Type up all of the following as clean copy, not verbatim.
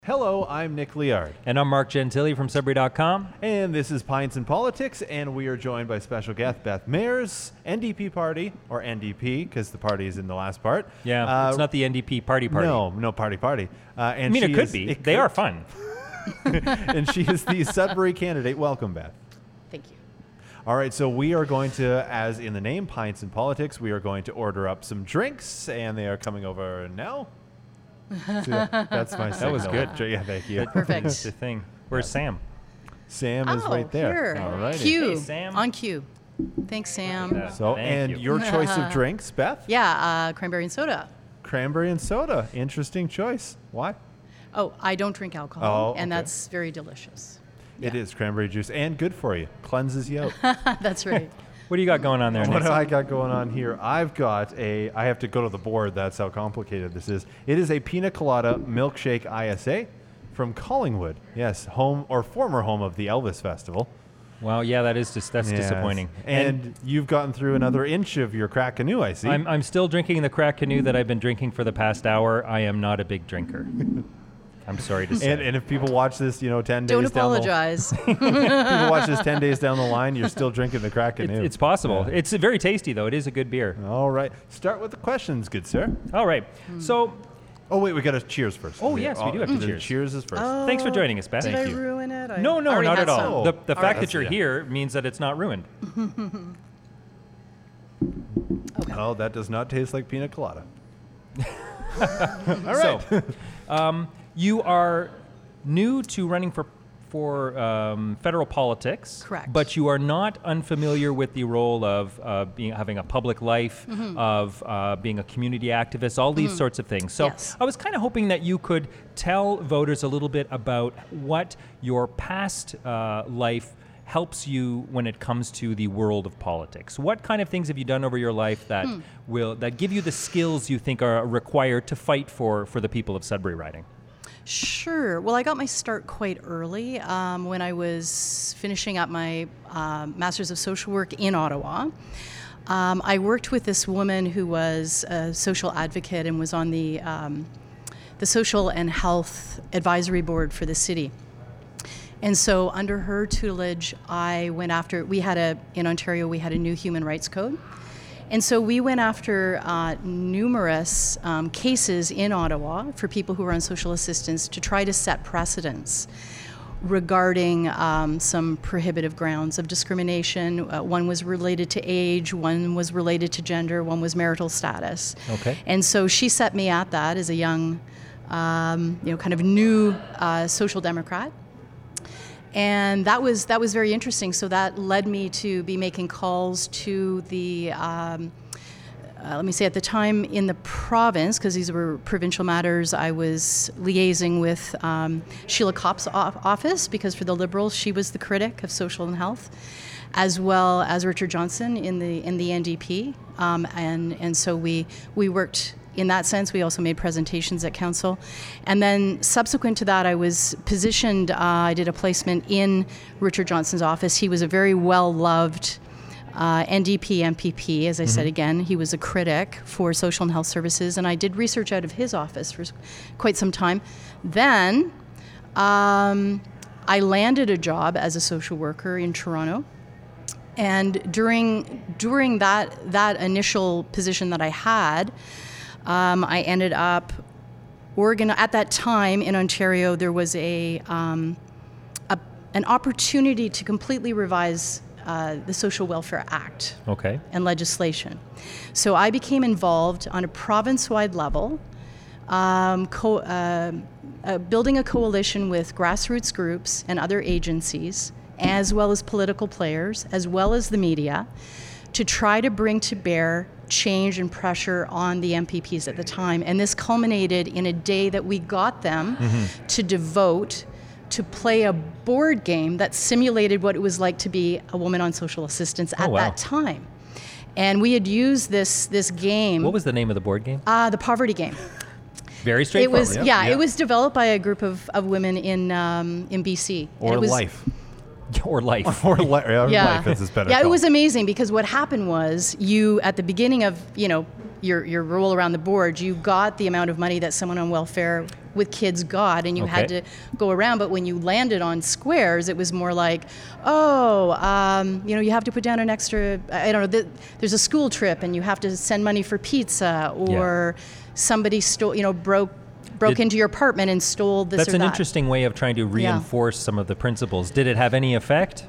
Hello, I'm Nick Liard. And I'm Mark Gentili from Sudbury.com. And this is Pints and Politics, and we are joined by special guest Beth Mayers, NDP party, or NDP, because the party is in the last part. Yeah, it's not the NDP party. No party. And I mean, it could be. They are fun. And she is the Sudbury candidate. Welcome, Beth. Thank you. All right, so we are going to, as in the name, Pints and Politics, we are going to order up some drinks, and they are coming over now. That's my signal. That was good. Yeah, thank you. Perfect. That's the thing. Where's Sam? Sam is right there. Here. All right. Cue. Hey, Sam. On cue. Thanks, Sam. Yeah. So, Thank and you. your choice of drinks, Beth? Yeah, cranberry and soda. Cranberry and soda. Interesting choice. Why? Oh, I don't drink alcohol, and okay. that's very delicious. It is cranberry juice and good for you. Cleanses you out. That's right. What do you got going on there, What Nick? do I got going on here? I have to go to the board. That's how complicated this is. It is a pina colada milkshake ISA from Collingwood. Yes, home or former home of the Elvis Festival. Well, yeah, that's Yes. disappointing. And you've gotten through another inch of your crack canoe, I see. I'm still drinking the crack canoe that I've been drinking for the past hour. I am not a big drinker. I'm sorry to say. And if people watch this, 10 days Don't down apologize. people watch this 10 days down the line, you're still drinking the crack canoe. It's possible. Yeah. It's very tasty, though. It is a good beer. All right. Start with the questions, good sir. All right. So Oh, wait, we got to cheers first. Oh, yes, we do have to the cheers. Cheers is first. thanks for joining us, Beth. Did Thank I you. ruin it? No, already not had at all. some. The fact right. that you're Yeah. here means that it's not ruined. Okay. Oh, that does not taste like pina colada. All right. So, you are new to running for federal politics. Correct. But you are not unfamiliar with the role of having a public life, of being a community activist, all these sorts of things. So Yes. I was kind of hoping that you could tell voters a little bit about what your past life helps you when it comes to the world of politics. What kind of things have you done over your life that that give you the skills you think are required to fight for the people of Sudbury Riding? Sure. Well, I got my start quite early when I was finishing up my Master's of Social Work in Ottawa. I worked with this woman who was a social advocate and was on the Social and Health Advisory Board for the city. And so under her tutelage, I went after, in Ontario, we had a new human rights code. And so we went after numerous cases in Ottawa for people who were on social assistance to try to set precedents regarding some prohibitive grounds of discrimination. One was related to age, one was related to gender, one was marital status. Okay. And so she set me at that as a young, kind of new social democrat. And that was very interesting. So that led me to be making calls to the, let me say at the time in the province, because these were provincial matters, I was liaising with Sheila Kopp's office, because for the Liberals, she was the critic of social and health, as well as Richard Johnson in the NDP. And so we worked. In that sense, we also made presentations at council. And then subsequent to that, I was positioned, I did a placement in Richard Johnson's office. He was a very well-loved NDP MPP, as I said again. He was a critic for social and health services, and I did research out of his office for quite some time. Then I landed a job as a social worker in Toronto. And during that initial position that I had, I ended up at that time in Ontario, there was an opportunity to completely revise the Social Welfare Act and legislation. So I became involved on a province-wide level, building a coalition with grassroots groups and other agencies, as well as political players, as well as the media, to try to bring to bear change and pressure on the MPPs at the time. And this culminated in a day that we got them to devote to play a board game that simulated what it was like to be a woman on social assistance at that time. And we had used this game. What was the name of the board game? The poverty game. Very straightforward. It was, it was developed by a group of women in BC. Or it was, life. Or life. Or life is better. Yeah, it call. was amazing because what happened was you, at the beginning of, your roll around the board, you got the amount of money that someone on welfare with kids got, and you had to go around. But when you landed on squares, it was more like, you have to put down an extra, I don't know, there's a school trip and you have to send money for pizza, or somebody stole, broke into your apartment and stole this or that. That's an interesting way of trying to reinforce some of the principles. Did it have any effect?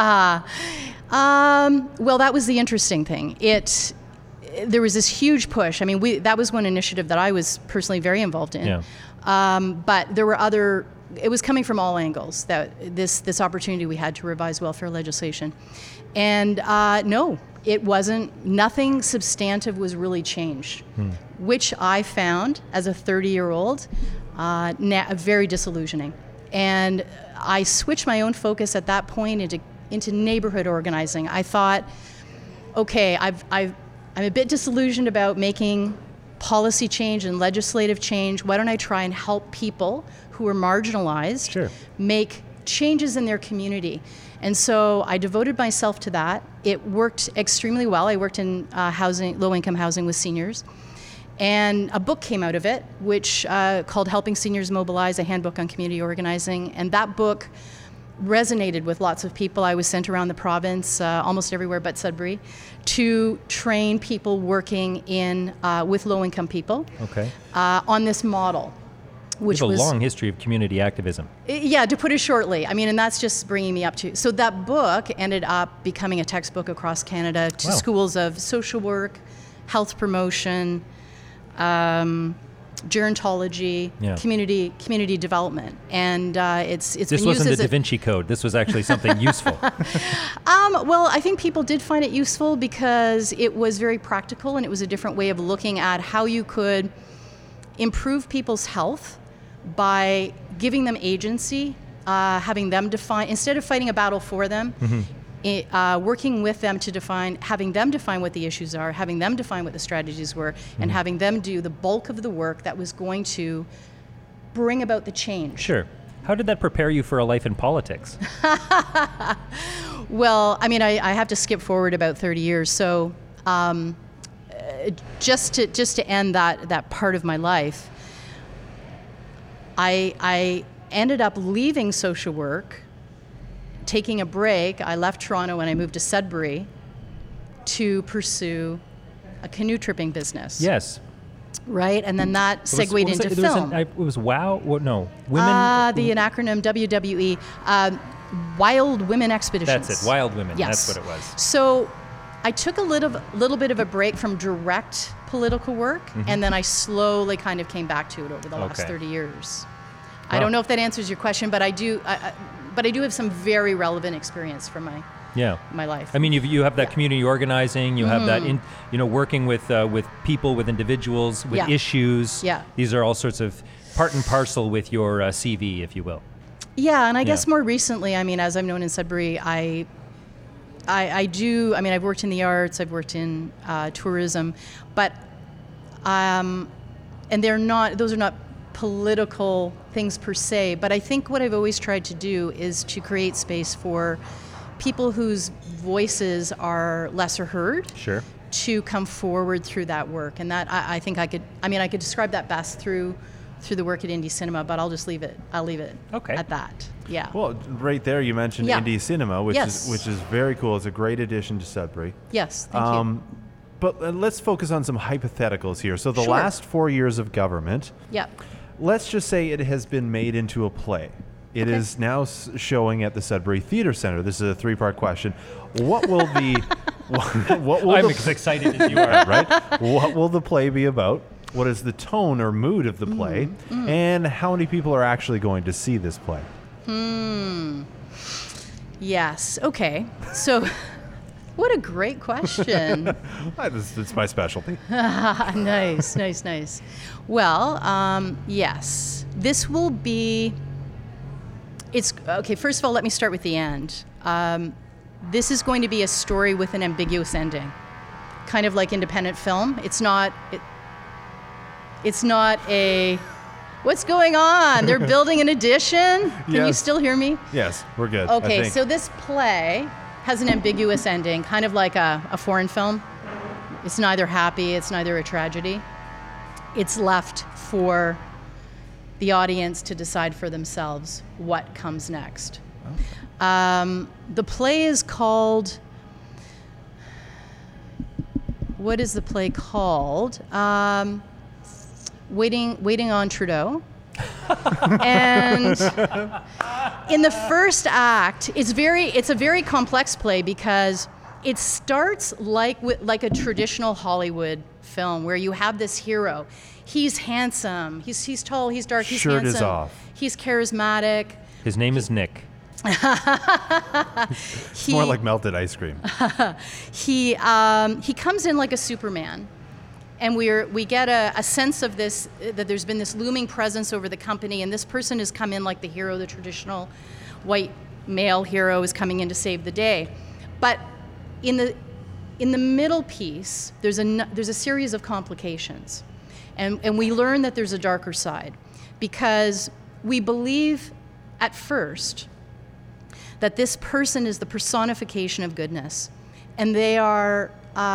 Well, that was the interesting thing. There was this huge push. I mean, that was one initiative that I was personally very involved in. But there were it was coming from all angles, that this opportunity we had to revise welfare legislation. And no, it wasn't, nothing substantive was really changed, which I found as a 30-year-old very disillusioning. And I switched my own focus at that point into neighborhood organizing. I thought, okay, I'm a bit disillusioned about making policy change and legislative change. Why don't I try and help people who are marginalized make changes in their community? And so I devoted myself to that. It worked extremely well. I worked in low-income housing with seniors. And a book came out of it, which called Helping Seniors Mobilize, a Handbook on Community Organizing. And that book resonated with lots of people. I was sent around the province, almost everywhere but Sudbury, to train people working with low-income people on this model. Which was a long history of community activism. Yeah, to put it shortly. I mean, and that's just bringing me up to. So that book ended up becoming a textbook across Canada to schools of social work, health promotion, gerontology, community development, and it's This been wasn't used the Da Vinci Code. This was actually something useful. Well, I think people did find it useful because it was very practical, and it was a different way of looking at how you could improve people's health by giving them agency, having them define, instead of fighting a battle for them, working with them to having them define what the issues are, having them define what the strategies were, and having them do the bulk of the work that was going to bring about the change. Sure. How did that prepare you for a life in politics? Well, I mean, I have to skip forward about 30 years. So just to end that part of my life, I ended up leaving social work, taking a break. I left Toronto and I moved to Sudbury to pursue a canoe tripping business. Yes. Right? And then that segued into film. It was WOW? No. Women? The acronym WWE. Wild Women Expeditions. That's it. Wild Women. Yes. That's what it was. So I took a little bit of a break from direct political work, and then I slowly kind of came back to it over the last 30 years. Wow. I don't know if that answers your question, but I do have some very relevant experience from my life. I mean, you have that community organizing, you have that working with people, with individuals, with issues. Yeah. These are all sorts of part and parcel with your CV, if you will. Yeah, and I guess more recently, I mean, as I'm known in Sudbury, I've worked in the arts, I've worked in tourism, but and those are not political things per se, but I think what I've always tried to do is to create space for people whose voices are lesser heard to come forward through that work. And that I think I could describe that best through the work at Indie Cinema, but I'll leave it at that. Yeah. Well, right there you mentioned Indie Cinema, which is very cool. It's a great addition to Sudbury. Yes, thank you. But let's focus on some hypotheticals here. So the last 4 years of government, let's just say it has been made into a play. It is now showing at the Sudbury Theatre Centre. This is a 3-part question. What will the I'm as excited as you are. Right? What will the play be about? What is the tone or mood of the play? And how many people are actually going to see this play? Yes. Okay. So, what a great question. It's my specialty. Nice. Well, yes. This will be... First of all, let me start with the end. This is going to be a story with an ambiguous ending. Kind of like independent film. It's not a... What's going on? They're building an addition? Can you still hear me? Yes, we're good. Okay, so this play has an ambiguous ending, kind of like a foreign film. It's neither happy, it's neither a tragedy. It's left for the audience to decide for themselves what comes next. The play is called, what is the play called? Waiting on Trudeau. And in the first act, it's a very complex play because it starts like a traditional Hollywood film where you have this hero. He's handsome, he's tall, he's dark, he's Shirt handsome. is off. He's charismatic. His name is Nick. It's more like melted ice cream. He comes in like a Superman. And we get a sense of this, that there's been this looming presence over the company, and this person has come in like the hero, the traditional white male hero is coming in to save the day. But in the middle piece, there's a series of complications. And we learn that there's a darker side, because we believe at first that this person is the personification of goodness, and they are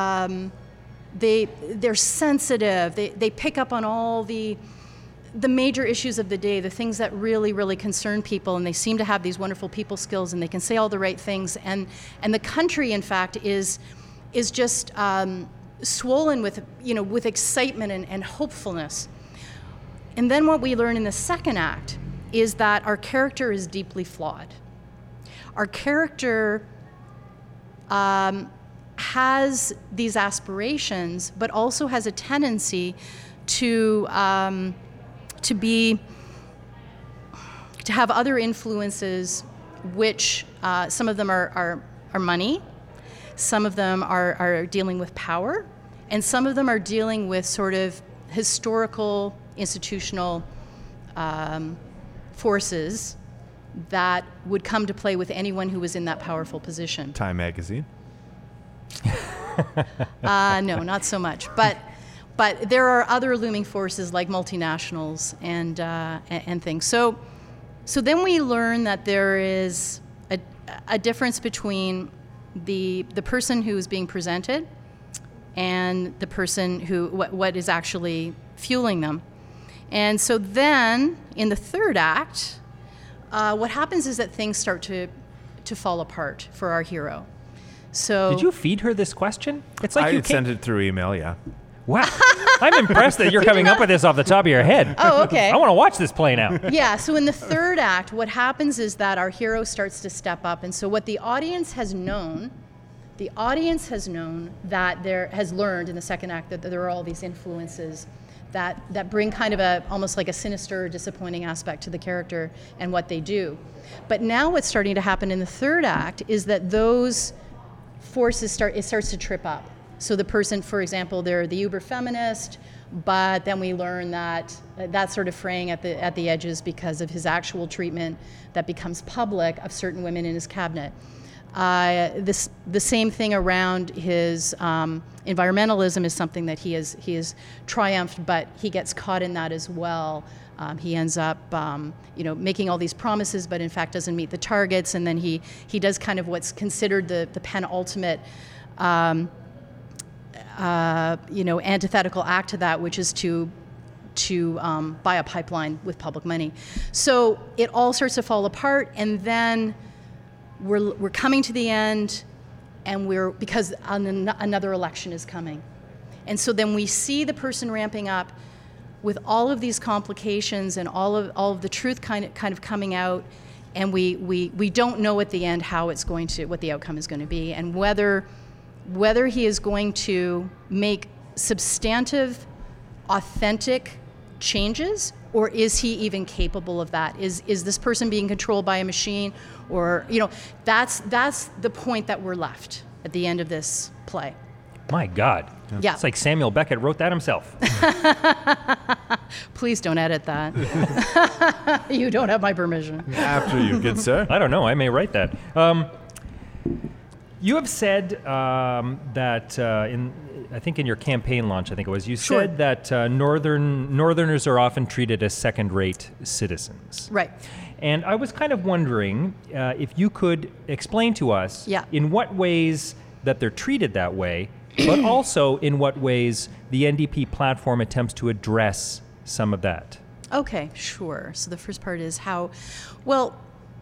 they're sensitive. They pick up on all the major issues of the day, the things that really, really concern people, and they seem to have these wonderful people skills, and they can say all the right things. And the country, in fact, is just swollen with excitement and hopefulness. And then what we learn in the second act is that our character is deeply flawed. Our character has these aspirations, but also has a tendency to have other influences, which some of them are money, some of them are dealing with power, and some of them are dealing with sort of historical, institutional forces that would come to play with anyone who was in that powerful position. Time magazine. No, not so much. But there are other looming forces like multinationals and things. So then we learn that there is a difference between the person who is being presented and the person who what is actually fueling them. And so then in the third act, what happens is that things start to fall apart for our hero. So Did you feed her this question? It's like I sent it through email, yeah. Wow. I'm impressed that you're coming up with this off the top of your head. Oh, okay. I want to watch this play now. Yeah, so in the third act, what happens is that our hero starts to step up. And so what the audience has known that has learned in the second act that there are all these influences that bring kind of almost like a sinister, disappointing aspect to the character and what they do. But now what's starting to happen in the third act is that those forces starts to trip up. So the person, for example, they're the uber feminist, but then we learn that that's sort of fraying at the edges because of his actual treatment that becomes public of certain women in his cabinet. The same thing around his environmentalism is something that he has triumphed, but he gets caught in that as well. He ends up, making all these promises, but in fact doesn't meet the targets, and then he does kind of what's considered the penultimate, antithetical act to that, which is to buy a pipeline with public money. So it all starts to fall apart, and then we're coming to the end, and because another election is coming. And so then we see the person ramping up with all of these complications and all of the truth kind of coming out, and we don't know at the end what the outcome is going to be, and whether he is going to make substantive, authentic changes, or is he even capable of that? Is this person being controlled by a machine? Or, that's the point that we're left at the end of this play. My God. Yeah. It's like Samuel Beckett wrote that himself. Please don't edit that. You don't have my permission. After you, good sir. I don't know. I may write that. You have said that I think in your campaign launch, you Sure. said that Northerners are often treated as second-rate citizens. Right. And I was kind of wondering if you could explain to us in what ways that they're treated that way, but also in what ways the NDP platform attempts to address some of that. Okay, sure. So the first part is how, well,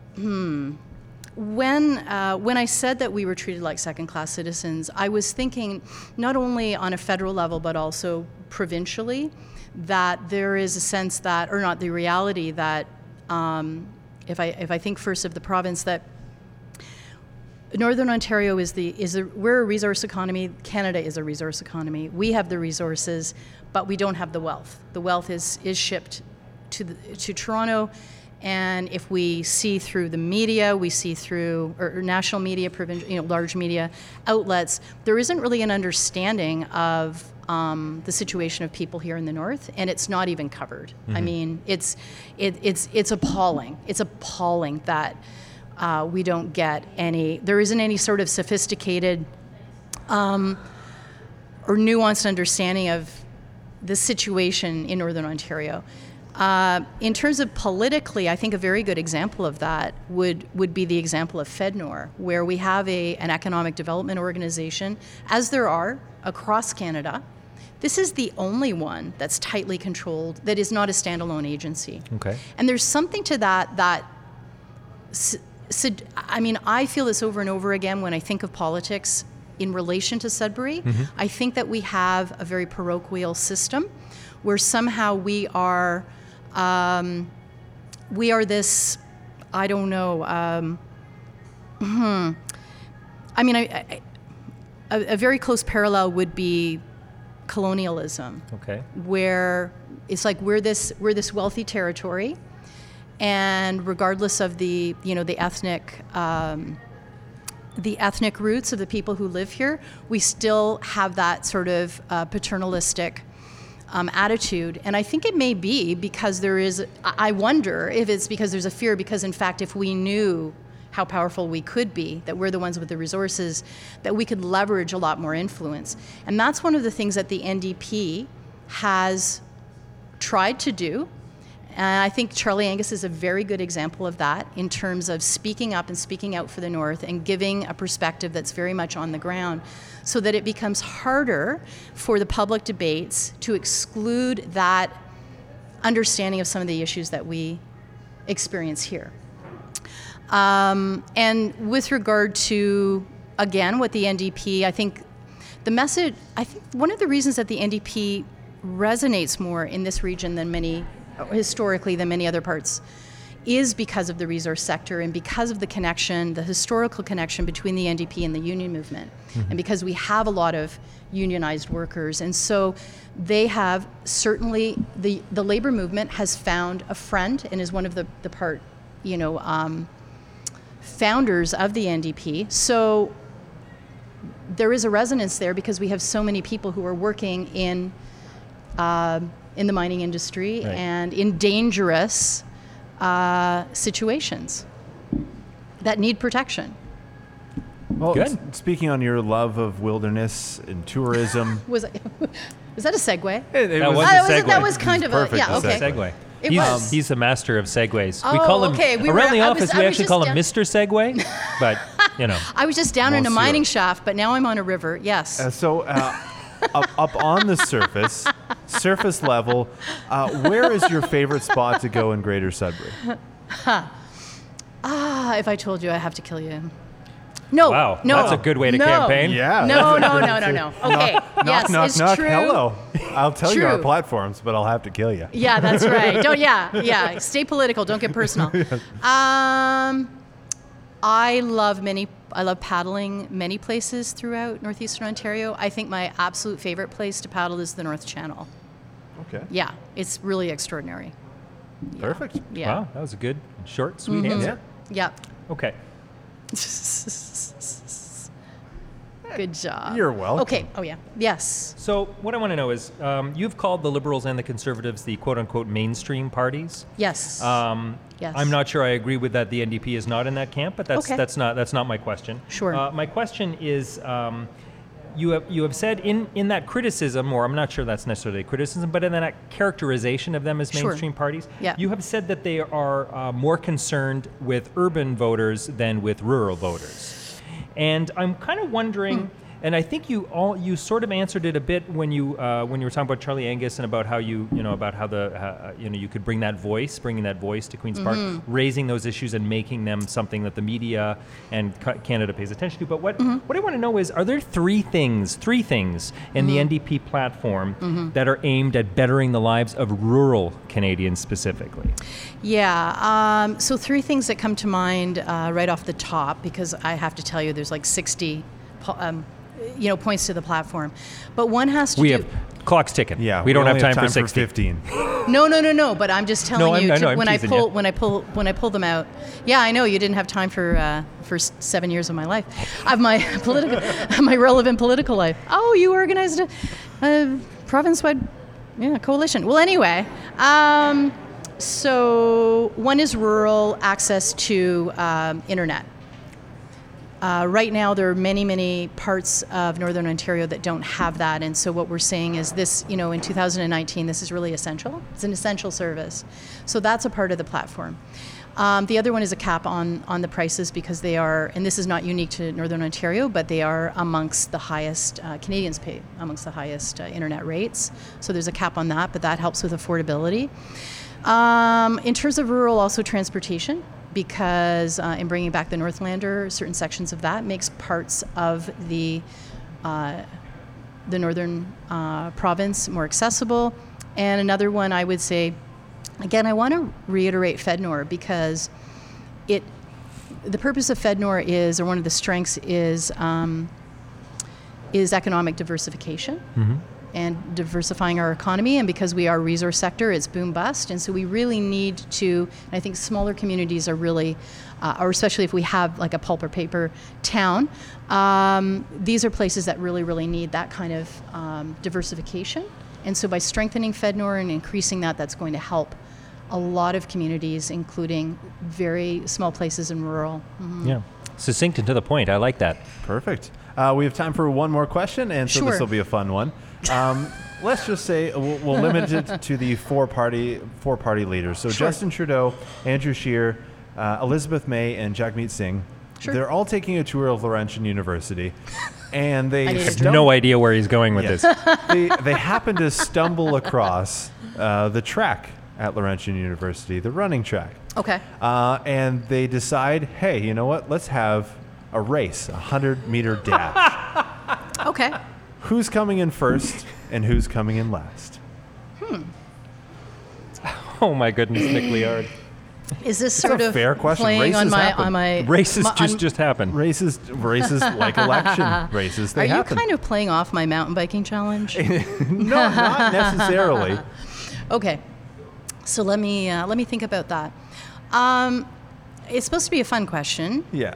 when I said that we were treated like second-class citizens, I was thinking not only on a federal level but also provincially, that there is a sense that, or not the reality that, if I think first of the province, that Northern Ontario we're a resource economy. Canada is a resource economy. We have the resources, but we don't have the wealth. The wealth is shipped to Toronto, and if we see through the media, we see through or national media, provincial, large media outlets, there isn't really an understanding of the situation of people here in the north, and it's not even covered. I mean, it's appalling. It's appalling that we don't get there isn't any sort of sophisticated or nuanced understanding of the situation in Northern Ontario. In terms of politically, I think a very good example of that would be the example of FedNor, where we have an economic development organization, as there are across Canada. This is the only one that's tightly controlled, that is not a standalone agency. Okay. And there's something to that I mean, I feel this over and over again when I think of politics in relation to Sudbury. I think that we have a very parochial system where somehow we are this, I don't know, I mean, a very close parallel would be colonialism. Okay. Where it's like we're this wealthy territory, and regardless of the ethnic roots of the people who live here, we still have that sort of paternalistic attitude. And I think it may be because I wonder if it's because there's a fear, because in fact, if we knew how powerful we could be, that we're the ones with the resources, that we could leverage a lot more influence. And that's one of the things that the NDP has tried to do. And I think Charlie Angus is a very good example of that in terms of speaking up and speaking out for the North and giving a perspective that's very much on the ground, so that it becomes harder for the public debates to exclude that understanding of some of the issues that we experience here. And with regard to, again, what the NDP, I think one of the reasons that the NDP resonates more in this region historically than many other parts, is because of the resource sector and because of the historical connection between the NDP and the union movement, and because we have a lot of unionized workers. And so they have certainly, the labor movement has found a friend and is one of the founders of the NDP. So there is a resonance there because we have so many people who are working in the mining industry, right, and in dangerous situations that need protection. Well, good. Speaking on your love of wilderness and tourism. Was that a segue? That was a segue. That was kind of a, yeah, okay. Segue. Was. He's a master of segues. Oh, we call him, okay. around the office, we actually call him Mr. Segway, but, I was just down in a mining shaft, but now I'm on a river, yes. Up on the surface level, where is your favorite spot to go in Greater Sudbury? If I told you, I have to kill you. No, wow, no, that's a good way to campaign. Yeah. No. Okay, yes, knock, it's knock, true. Hello. I'll tell you True. our platforms, but I'll have to kill you. Yeah, that's right. Yeah. Stay political. Don't get personal. I love paddling many places throughout northeastern Ontario. I think my absolute favorite place to paddle is the North Channel. Okay. Yeah, it's really extraordinary. Perfect. Yeah. Wow, that was a good, short, sweet answer. Yeah. Okay. Good job. You're welcome. Okay. Oh, yeah. Yes. So what I want to know is, you've called the Liberals and the Conservatives the quote-unquote mainstream parties. Yes. Yes. I'm not sure I agree with that. The NDP is not in that camp, but that's not my question. Sure. My question is, you have said in that criticism, or I'm not sure that's necessarily a criticism, but in that characterization of them as mainstream parties, Yeah. you have said that they are more concerned with urban voters than with rural voters. And I'm kind of wondering, And I think you sort of answered it a bit when you were talking about Charlie Angus and about how about how you could bringing that voice to Queen's Park, raising those issues and making them something that the media and Canada pays attention to. But what I want to know is, are there three things in the NDP platform that are aimed at bettering the lives of rural Canadians specifically? Yeah. So three things that come to mind right off the top, because I have to tell you, there's like 60. Points to the platform, but one has to. We have clock's ticking. Yeah, we don't have time for 60. 15. No. But I'm just telling you when I pull them out. Yeah, I know you didn't have time for 7 years of my life, of my my relevant political life. Oh, you organized a province-wide coalition. Well, anyway, so one is rural access to internet. Right now, there are many parts of Northern Ontario that don't have that, and so what we're saying is this, in 2019, this is really essential. It's an essential service. So that's a part of the platform. The other one is a cap on the prices, because they are, and this is not unique to Northern Ontario, but they are amongst the highest, Canadians pay amongst the highest internet rates. So there's a cap on that, but that helps with affordability. In terms of rural, also transportation, because in bringing back the Northlander, certain sections of that makes parts of the northern province more accessible. And another one, I would say, again, I want to reiterate FedNor, because the purpose of FedNor is, or one of the strengths is economic diversification. And diversifying our economy, and because we are a resource sector, it's boom bust, and so we really need to, and I think smaller communities are really, or especially if we have like a pulp or paper town, these are places that really need that kind of diversification. And so by strengthening FedNor and increasing that, that's going to help a lot of communities, including very small places in rural. Yeah, succinct and to the point. I like that. Perfect. We have time for one more question, and so this will be a fun one. Let's just say we'll limit it to the four party leaders. So Justin Trudeau, Andrew Scheer, Elizabeth May, and Jagmeet Singh. They're all taking a tour of Laurentian University, and they have no idea where he's going with this. They happen to stumble across the track at Laurentian University, the running track. Okay. And they decide, hey, you know what? Let's have a race, 100-meter dash. Okay. Who's coming in first and who's coming in last? Oh my goodness, Nick Liard. Is this sort of fair question? playing races on my happen. on my races just happen? Races like election races. They happen. Are you kind of playing off my mountain biking challenge? No, not necessarily. Okay. So let me think about that. It's supposed to be a fun question. Yeah.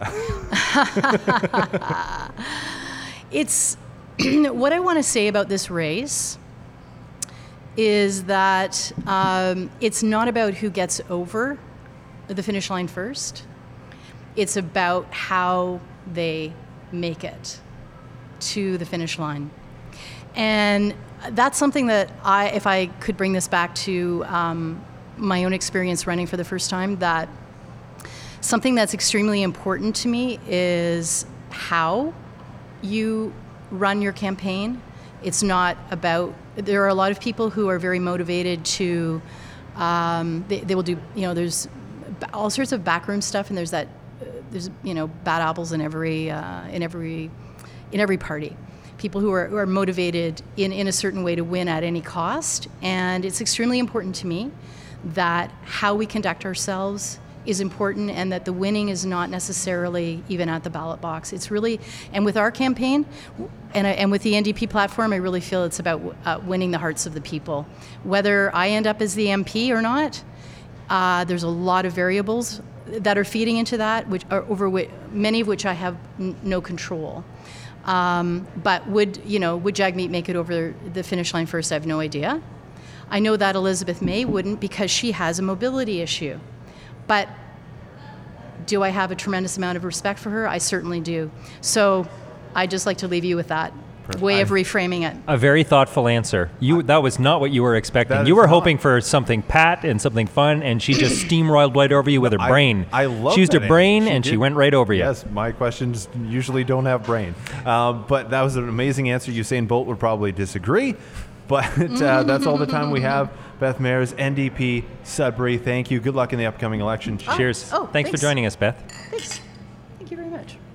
It's what I want to say about this race is that it's not about who gets over the finish line first. It's about how they make it to the finish line. And that's something that if I could bring this back to my own experience running for the first time, that something that's extremely important to me is how you run your campaign. It's not about, there are a lot of people who are very motivated to, they will do, there's all sorts of backroom stuff, and there's bad apples in every party. People who are motivated in a certain way to win at any cost. And it's extremely important to me that how we conduct ourselves is important, and that the winning is not necessarily even at the ballot box. It's really, and with our campaign, and with the NDP platform, I really feel it's about winning the hearts of the people. Whether I end up as the MP or not, there's a lot of variables that are feeding into that, many of which I have no control. But would Jagmeet make it over the finish line first? I have no idea. I know that Elizabeth May wouldn't, because she has a mobility issue. But do I have a tremendous amount of respect for her? I certainly do. So I'd just like to leave you with that. way of reframing it. A very thoughtful answer. That was not what you were expecting. That You is were not. hoping for something pat and something fun, and she just steamrolled right over you with her brain. I love She used that her brain, answer. and she did. went right over you. Yes, my questions usually don't have brain. But that was an amazing answer. Usain Bolt would probably disagree. But that's all the time we have. Beth Mayers, NDP, Sudbury, thank you. Good luck in the upcoming election. Cheers. Oh, thanks for thanks. joining us, Beth. Thanks. Thank you very much.